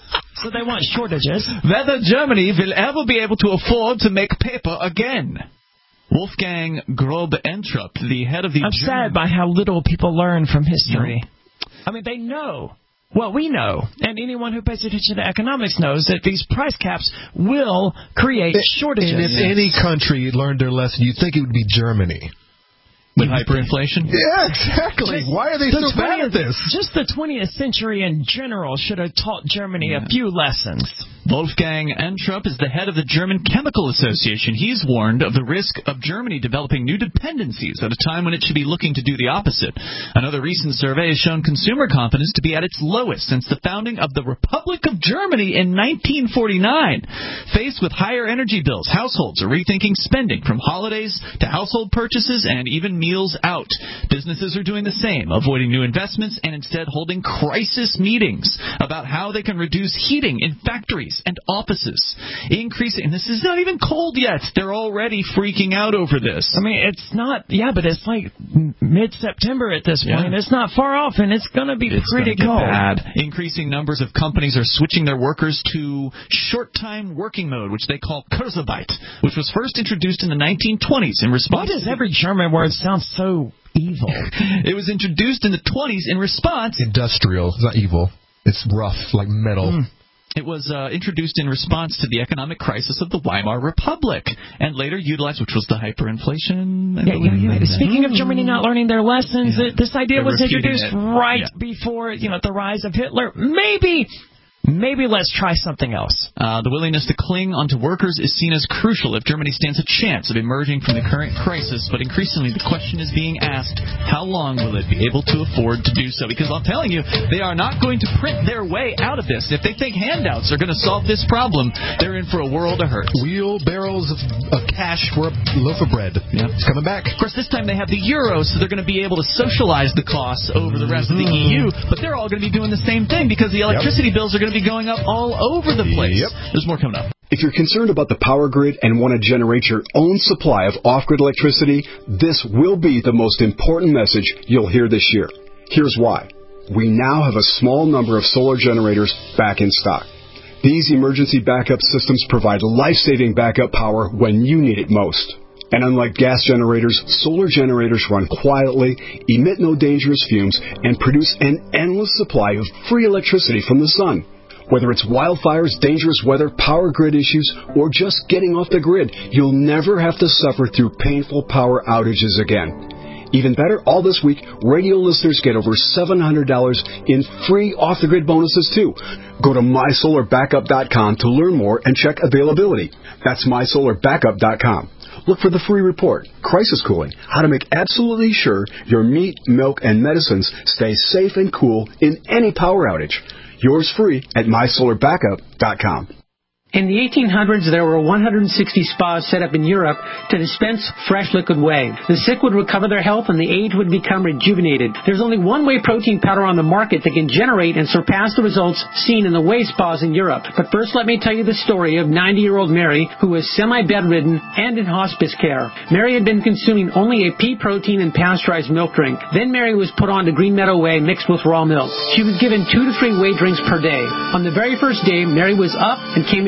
So they want shortages. Whether Germany will ever be able to afford to make paper again. Wolfgang Grob-Entrup, the head of the... I'm German... sad by how little people learn from history. No. I mean, they know. Well, we know, and anyone who pays attention to economics knows that these price caps will create shortages. And if any country learned their lesson, you'd think it would be Germany. With hyperinflation? Yeah, exactly. Just Why are they so bad at this? Just the twentieth century in general should have taught Germany yeah. a few lessons. Wolfgang Entrup is the head of the German Chemical Association. He's warned of the risk of Germany developing new dependencies at a time when it should be looking to do the opposite. Another recent survey has shown consumer confidence to be at its lowest since the founding of the Republic of Germany in nineteen forty-nine. Faced with higher energy bills, households are rethinking spending from holidays to household purchases and even meals out. Businesses are doing the same, avoiding new investments and instead holding crisis meetings about how they can reduce heating in factories and offices. Increasing, and this is not even cold yet. They're already freaking out over this. I mean, it's not, yeah, but it's like mid-September at this point. Yeah. It's not far off, and it's going to be it's pretty cold. Bad. Increasing numbers of companies are switching their workers to short-time working mode, which they call Kurzarbeit, which was first introduced in the nineteen twenties in response. Why does every German word sound so evil? It was introduced in the twenties in response... Industrial. It's not evil. It's rough, like metal. Mm. It was uh, introduced in response to the economic crisis of the Weimar Republic, and later utilized, which was the hyperinflation. Yeah, yeah, yeah. Speaking of Germany not learning their lessons, yeah. this idea They're was introduced it. right yeah. before, you know, the rise of Hitler. Maybe... Maybe let's try something else. Uh, the willingness to cling onto workers is seen as crucial if Germany stands a chance of emerging from the current crisis, but increasingly the question is being asked, how long will it be able to afford to do so? Because I'm telling you, they are not going to print their way out of this. If they think handouts are going to solve this problem, they're in for a world of hurt. Wheelbarrows of, of cash for a loaf of bread. Yep. It's coming back. Of course, this time they have the euro, so they're going to be able to socialize the costs over the rest mm-hmm. of the E U, but they're all going to be doing the same thing because the electricity yep. bills are going to be going up all over the place. Yep. There's more coming up. If you're concerned about the power grid and want to generate your own supply of off-grid electricity, this will be the most important message you'll hear this year. Here's why. We now have a small number of solar generators back in stock. These emergency backup systems provide life-saving backup power when you need it most. And unlike gas generators, solar generators run quietly, emit no dangerous fumes, and produce an endless supply of free electricity from the sun. Whether it's wildfires, dangerous weather, power grid issues, or just getting off the grid, you'll never have to suffer through painful power outages again. Even better, all this week, radio listeners get over seven hundred dollars in free off-the-grid bonuses, too. Go to my solar backup dot com to learn more and check availability. That's my solar backup dot com. Look for the free report, Crisis Cooling, how to make absolutely sure your meat, milk, and medicines stay safe and cool in any power outage. Yours free at my solar backup dot com. In the eighteen hundreds, there were one hundred sixty spas set up in Europe to dispense fresh liquid whey. The sick would recover their health and the aged would become rejuvenated. There's only one whey protein powder on the market that can generate and surpass the results seen in the whey spas in Europe. But first, let me tell you the story of ninety-year-old Mary, who was semi-bedridden and in hospice care. Mary had been consuming only a pea protein and pasteurized milk drink. Then Mary was put on to Green Meadow Whey mixed with raw milk. She was given two to three whey drinks per day. On the very first day, Mary was up and came into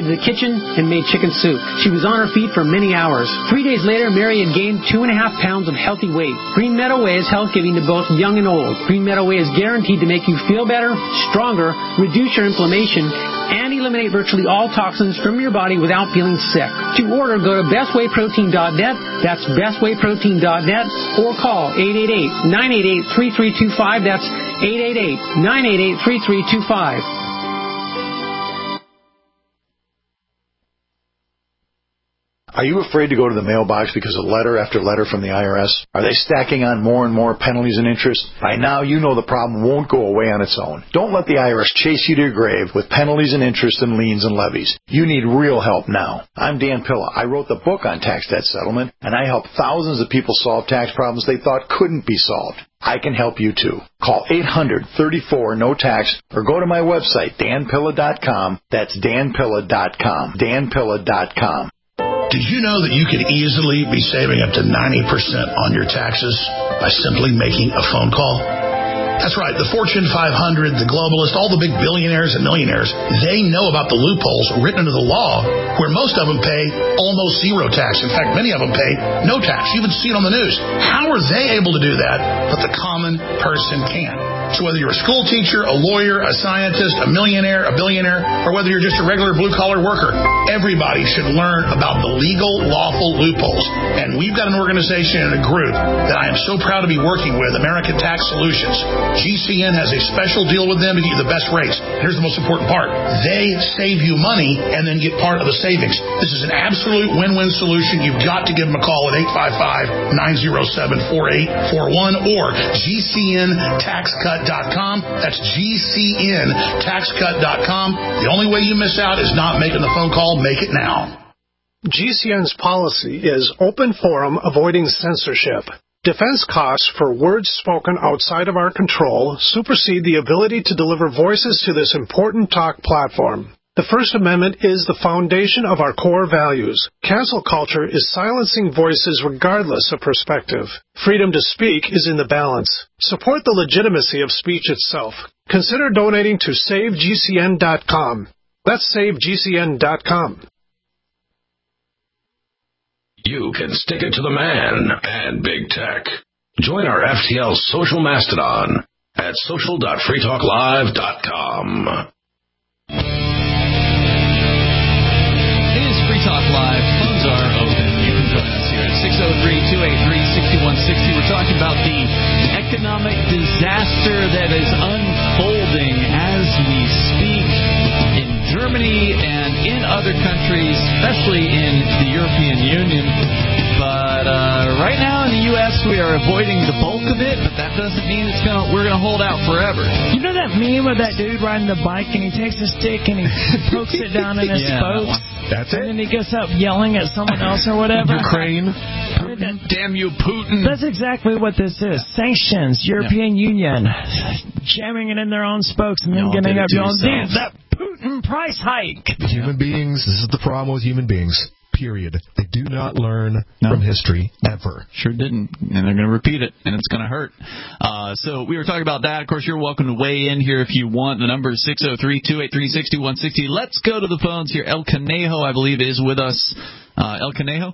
into the kitchen and made chicken soup. She was on her feet for many hours. Three days later, Mary had gained two and a half pounds of healthy weight. Green Meadow Way is health-giving to both young and old. Green Meadow Way is guaranteed to make you feel better, stronger, reduce your inflammation, and eliminate virtually all toxins from your body without feeling sick. To order, go to best way protein dot net. That's best way protein dot net, or call eight eight eight, nine eight eight, three three two five. That's eight eight eight, nine eight eight, three three two five. Are you afraid to go to the mailbox because of letter after letter from the I R S? Are they stacking on more and more penalties and interest? By now, you know the problem won't go away on its own. Don't let the I R S chase you to your grave with penalties and interest and liens and levies. You need real help now. I'm Dan Pilla. I wrote the book on tax debt settlement, and I help thousands of people solve tax problems they thought couldn't be solved. I can help you too. Call eight hundred, thirty-four, no tax or go to my website, dan pilla dot com. That's dan pilla dot com. dan pilla dot com. Did you know that you could easily be saving up to ninety percent on your taxes by simply making a phone call? That's right. The Fortune five hundred, the globalists, all the big billionaires and millionaires, they know about the loopholes written into the law where most of them pay almost zero tax. In fact, many of them pay no tax. You even see it on the news. How are they able to do that, but the common person can't? So whether you're a school teacher, a lawyer, a scientist, a millionaire, a billionaire, or whether you're just a regular blue-collar worker, everybody should learn about the legal, lawful loopholes. And we've got an organization and a group that I am so proud to be working with, American Tax Solutions. G C N has a special deal with them to get you the best rates. Here's the most important part. They save you money and then get part of the savings. This is an absolute win-win solution. You've got to give them a call at eight five five, nine oh seven, four eight four one or G C N tax cut dot com. That's G C N tax cut dot com. The only way you miss out is not making the phone call. Make it now. G C N's policy is open forum, avoiding censorship. Defense costs for words spoken outside of our control supersede the ability to deliver voices to this important talk platform. The First Amendment is the foundation of our core values. Cancel culture is silencing voices regardless of perspective. Freedom to speak is in the balance. Support the legitimacy of speech itself. Consider donating to save G C N dot com. That's save G C N dot com. You can stick it to the man and big tech. Join our F T L social mastodon at social dot free talk live dot com. It is Free Talk Live. Phones are open. You can join us here at six oh three, two eight three, six one six oh. We're talking about the economic disaster that is unfolding as we speak in Germany and in other countries, especially in the European Union. But uh, right now in the U S we are avoiding the bulk of it, but that doesn't mean it's gonna we're gonna hold out forever. You know that meme of that dude riding the bike and he takes a stick and he pokes it down in his yeah, spokes? That's it. And then he gets up yelling at someone else or whatever. Ukraine. Damn you, Putin. That's exactly what this is. Sanctions, European yeah. Union, jamming it in their own spokes and then Y'all getting up yourselves. yelling, that Putin price hike. Human beings, this is the problem with human beings. Period. They do not learn no. from history ever. Sure didn't. And they're going to repeat it, and it's going to hurt. Uh, so we were talking about that. Of course, you're welcome to weigh in here if you want. The number is six oh three, two eight three, six one six oh. Let's go to the phones here. El Conejo, I believe, is with us. Uh, El Conejo?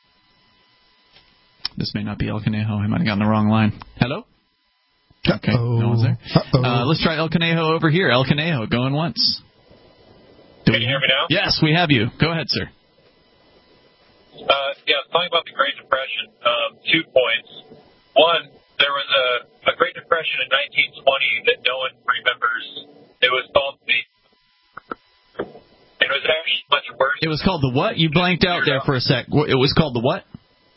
This may not be El Conejo. I might have gotten the wrong line. Hello? Okay, Uh-oh. no one's there. Uh-oh. Uh, let's try El Conejo over here. El Conejo, going once. Do Can you hear me now? Yes, we have you. Go ahead, sir. Uh, yeah, talking about the Great Depression, um, two points. One, there was a, a Great Depression in nineteen twenty that no one remembers. It was called the... It was actually much worse. It was called the what? You blanked out there for a sec. It was called the what?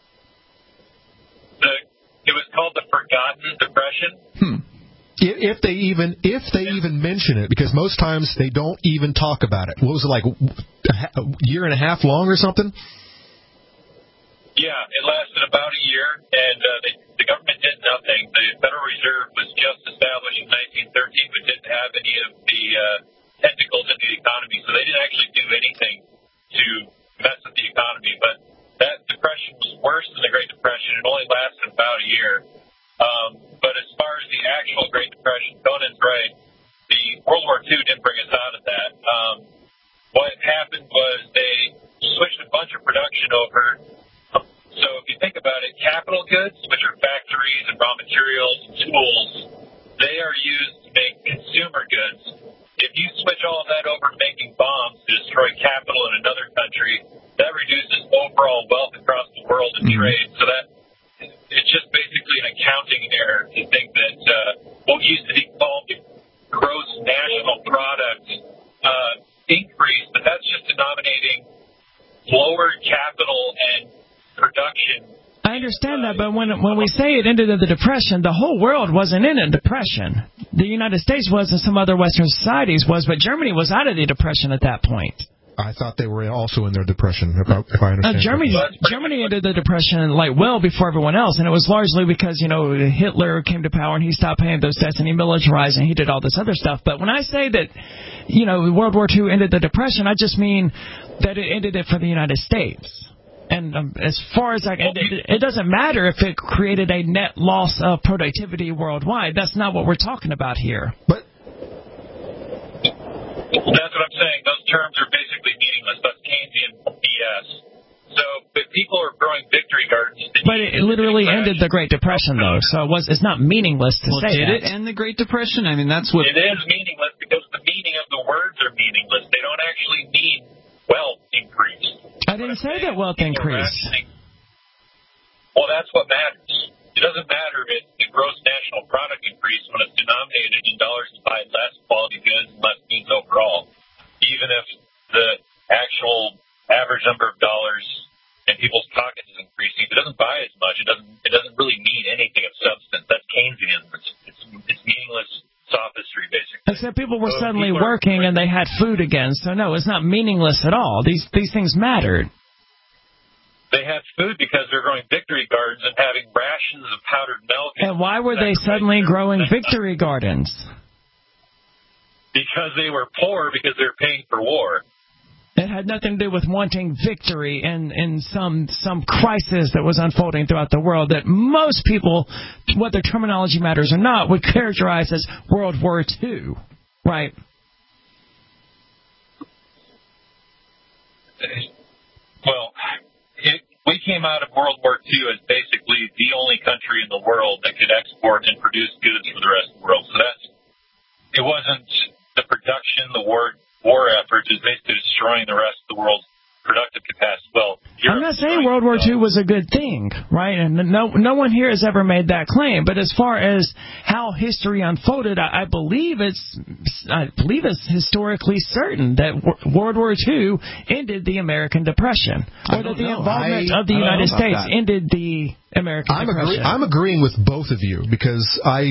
The, it was called the Forgotten Depression. Hmm. If they even if they even mention it, because most times they don't even talk about it. What was it, like a year and a half long or something? Yeah, it lasted about a year, and uh, they, the government did nothing. The Federal Reserve was just established in nineteen thirteen, but didn't have any of the uh, tentacles into the economy, so they didn't actually do anything to mess with the economy. But that depression was worse than the Great Depression. It only lasted about a year. Um, but as far as the actual Great Depression, Conan's right. The World War Two didn't bring us out of that. Um, what happened was they switched a bunch of production over. So if you think about it, capital goods, which are factories and raw materials and tools, they are used to make consumer goods. If you switch all of that over to making bombs to destroy capital in another country, that reduces overall wealth across the world and trade. So that it's just basically an accounting error to think that uh, what used to be called the gross national product uh, increase, but that's just denominating lower capital and production. I understand that, but when when we say it ended the Depression, the whole world wasn't in a depression. The United States was, and some other Western societies was, but Germany was out of the Depression at that point. I thought they were also in their depression, if I, if I understand. Uh, Germany, Germany ended the Depression like well before everyone else, and it was largely because, you know, Hitler came to power and he stopped paying those debts and he militarized and he did all this other stuff. But when I say that, you know, World War Two ended the Depression, I just mean that it ended it for the United States. And um, as far as I can, it, it doesn't matter if it created a net loss of productivity worldwide. That's not what we're talking about here. But that's what I'm saying. Those terms are basically meaningless. That's Keynesian B S. So, but people are growing victory gardens. But it literally ended the Great Depression, though. So it was. It's not meaningless to well, say did that. Did it end the Great Depression? I mean, that's what. It is meaningless because the meaning of the words are meaningless. They don't actually mean wealth increase. I didn't say that wealth increase. Well, that's what matters. It doesn't matter if the gross national product increase when it's denominated in dollars to buy less quality goods and less goods overall. Even if the actual average number of dollars in people's pockets is increasing, if it doesn't buy as much, it doesn't it doesn't really mean anything of substance. That's Keynesian. It's it's, it's meaningless sophistry, basically. Except people were so suddenly people working are, and they had food again. So no, it's not meaningless at all. These these things mattered. They had food because they're growing victory gardens and having rations of powdered milk. And why were they suddenly growing victory gardens? Because they were poor because they were paying for war. It had nothing to do with wanting victory in, in some some crisis that was unfolding throughout the world that most people, whether terminology matters or not, would characterize as World War Two, right? Well, it, we came out of World War Two as basically the only country in the world that could export and produce goods for the rest of the world. So that's it wasn't the production, the war war effort is basically destroying the rest of the world's productive capacity. Well, I'm not saying World War Two was a good thing, right? And no no one here has ever made that claim. But as far as how history unfolded, I, I believe it's I believe it's historically certain that World War Two ended the American Depression, or that the know. involvement I, of the United States that. ended the American I'm Depression. Agree, I'm agreeing with both of you because I,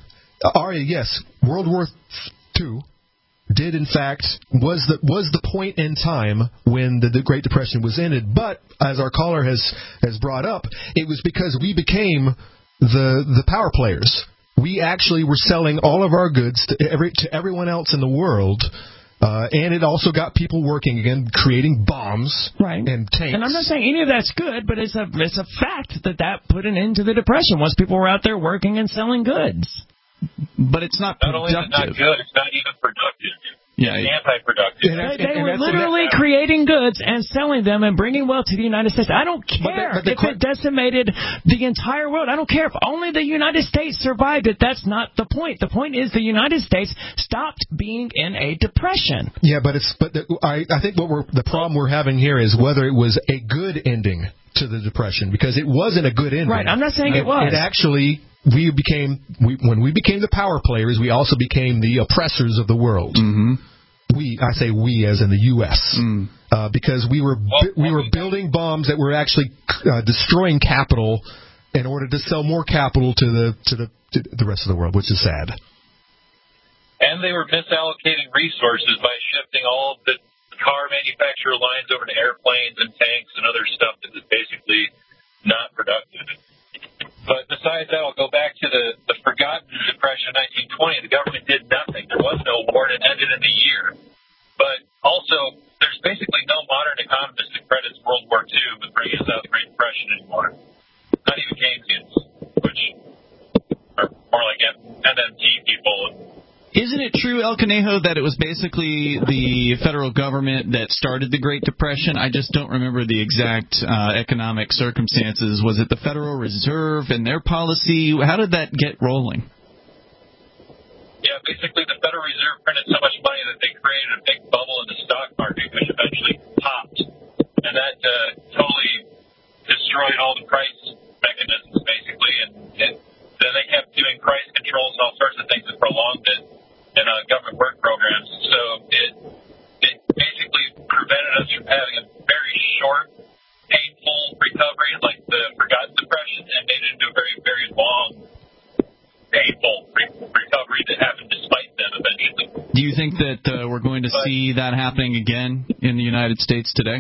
Ari, yes, World War Two did in fact was the was the point in time when the, the Great Depression was ended. But as our caller has has brought up, it was because we became the the power players. We actually were selling all of our goods to every to everyone else in the world. Uh, and it also got people working again, creating bombs right. and tanks. And I'm not saying any of that's good, but it's a it's a fact that that put an end to the Depression once people were out there working and selling goods. But it's not Not productive. only is it not good, it's not even productive. Yeah, it's anti-productive. They, they were literally creating goods and selling them and bringing wealth to the United States. I don't care but the, but the, if it decimated the entire world. I don't care if only the United States survived it. That's not the point. The point is the United States stopped being in a depression. Yeah, but it's but the, I I think what we're the problem we're having here is whether it was a good ending to the Depression, because it wasn't a good ending. Right. I'm not saying it, it was. It actually. We became we, when we became the power players, we also became the oppressors of the world. Mm-hmm. We, I say we, as in the U S, mm. uh, because we were we were building bombs that were actually uh, destroying capital in order to sell more capital to the to the to the rest of the world, which is sad. And they were misallocating resources by shifting all of the car manufacturer lines over to airplanes and tanks and other stuff that was basically not productive. But besides that, I'll go back to the, the forgotten Depression of nineteen twenty. The government did nothing. There was no war, and it ended in a year. But also, there's basically no modern economist that credits World War Two with bringing us out of the Great Depression anymore. Not even Keynesians, which are more like M M T people and Isn't it true, El Conejo, that it was basically the federal government that started the Great Depression? I just don't remember the exact uh, economic circumstances. Was it the Federal Reserve and their policy? How did that get rolling? Yeah, basically the Federal Reserve printed so much money that they created a big bubble in the stock market, which eventually popped. And that uh, totally destroyed all the price mechanisms, basically. And, and then they kept doing price controls and all sorts of things that prolonged it in uh, government work programs. So it, it basically prevented us from having a very short, painful recovery, like the Forgotten Depression, and made it into a very, very long, painful re- recovery that happened despite them eventually. Do you think that uh, we're going to but, see that happening again in the United States today?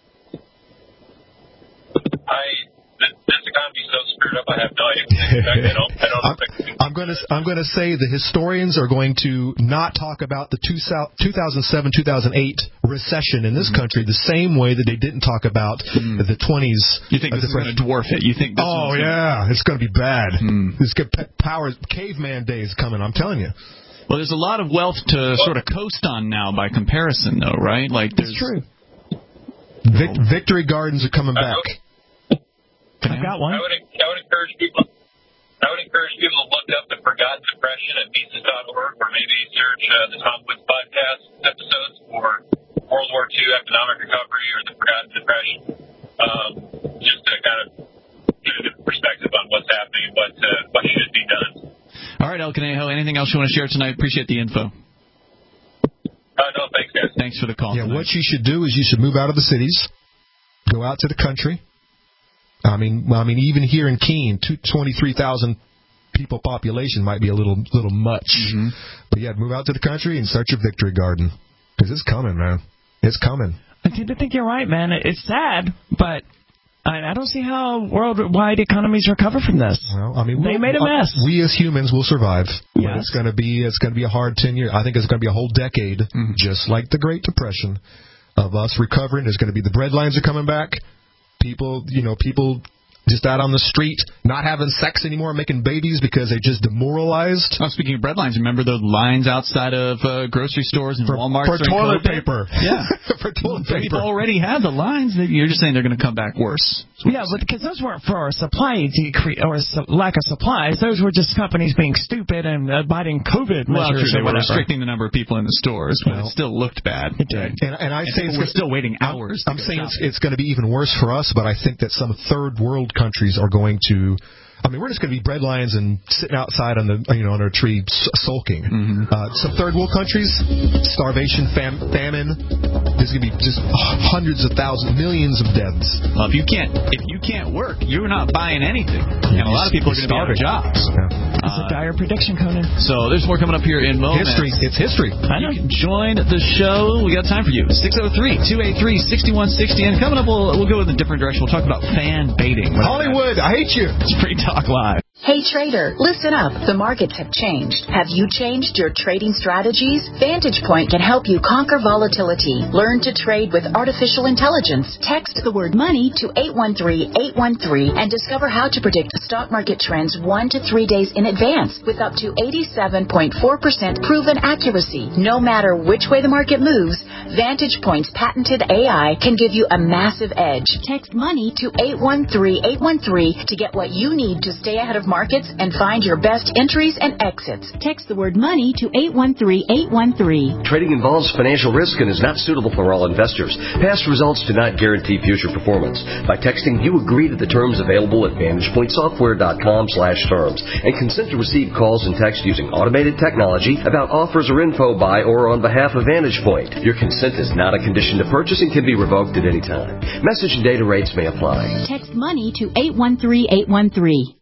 I this economy is so screwed up. I have no idea. I don't. I don't I'm, I'm going to. I'm going to say the historians are going to not talk about the two thousand seven two thousand eight recession in this mm-hmm. country the same way that they didn't talk about mm. the twenties. You think this is going to dwarf it? You think? This oh yeah, gonna... it's going to be bad. Mm. It's got power caveman days coming. I'm telling you. Well, there's a lot of wealth to sort of coast on now by comparison, though, right? Like, that's true. Vic- victory gardens are coming back. I've got one. I would, I would encourage people. I would encourage people to look up the Forgotten Depression at Mises dot org, or maybe search uh, the Tom Woods podcast episodes for World War Two economic recovery or the Forgotten Depression, um, just to kind of give a different perspective on what's happening and what uh, what should be done. All right, El Conejo, anything else you want to share tonight? Appreciate the info. Uh, no, thanks, guys. Thanks for the call. Yeah, tonight. What you should do is you should move out of the cities, go out to the country. I mean, I mean, even here in Keene, twenty-three thousand people population might be a little little much. Mm-hmm. But yeah, move out to the country and start your victory garden, because it's coming, man. It's coming. I tend to think you're right, man. It's sad, but I, I don't see how worldwide economies recover from this. Well, I mean, they we'll, made a mess. We as humans will survive. Yes. But it's going to be it's going to be a hard ten years. I think it's going to be a whole decade, mm-hmm. just like the Great Depression, of us recovering. There's going to be the bread lines are coming back. People, you know, people just out on the street, not having sex anymore, making babies because they just demoralized. Oh, speaking of bread lines, remember the lines outside of uh, grocery stores and for, Walmart for toilet COVID? paper? Yeah, for toilet paper. People already have the lines. That you're just saying they're going to come back worse. Yeah, but because those weren't for supply decrease or su- lack of supplies. Those were just companies being stupid and abiding COVID well, measures. True, they were whatever. restricting the number of people in the stores, but well, it still looked bad. It did. And, and I and say it's we're still waiting hours. I'm, I'm saying it's, it's going to be even worse for us, but I think that some third world countries are going to. I mean, we're just going to be bread lions and sitting outside on the, you know, on our tree sulking. Mm-hmm. Uh, some third world countries, starvation, fam- famine. There's going to be just hundreds of thousands, millions of deaths. Well, if you can't, if you can't work, you're not buying anything, yeah, and a lot of people are going to be out of jobs. Yeah. It's uh, a dire prediction, Conan. So there's more coming up here in moments. History, it's history. I know. You can join the show. We got time for you. six oh three, two eight three, six one six oh. And coming up, we'll we'll go in a different direction. We'll talk about fan baiting. Hollywood, I hate you. It's Free Talk Live. Hey trader, listen up. The markets have changed. Have you changed your trading strategies? Vantage Point can help you conquer volatility. Learn to trade with artificial intelligence. Text the word money to eight one three, eight one three and discover how to predict stock market trends one to three days in advance with up to eighty-seven point four percent proven accuracy. No matter which way the market moves, Vantage Point's patented A I can give you a massive edge. Text money to eight one three, eight one three to get what you need to stay ahead of markets and find your best entries and exits. Text the word money to eight one three, eight one three. Trading involves financial risk and is not suitable for all investors. Past results do not guarantee future performance. By texting, you agree to the terms available at vantage point software dot com slash terms and consent to receive calls and text using automated technology about offers or info by or on behalf of Vantage Point. Your consent is not a condition to purchase and can be revoked at any time. Message and data rates may apply. Text money to eight one three, eight one three.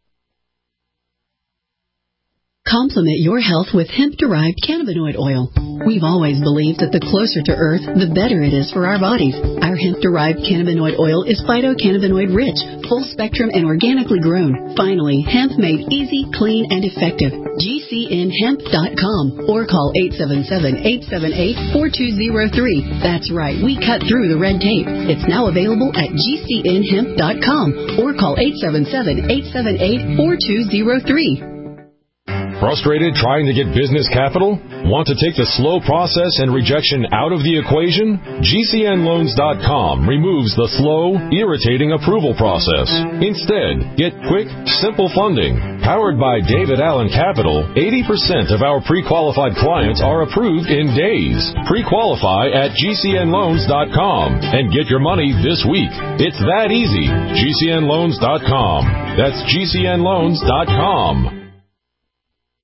Complement your health with hemp-derived cannabinoid oil. We've always believed that the closer to Earth, the better it is for our bodies. Our hemp-derived cannabinoid oil is phytocannabinoid-rich, full-spectrum, and organically grown. Finally, hemp made easy, clean, and effective. G C N hemp dot com or call eight seven seven, eight seven eight, four two zero three. That's right, we cut through the red tape. It's now available at G C N hemp dot com or call eight seven seven, eight seven eight, four two zero three. Frustrated trying to get business capital? Want to take the slow process and rejection out of the equation? G C N loans dot com removes the slow, irritating approval process. Instead, get quick, simple funding. Powered by David Allen Capital, eighty percent of our pre-qualified clients are approved in days. Pre-qualify at G C N loans dot com and get your money this week. It's that easy. G C N loans dot com. That's G C N loans dot com.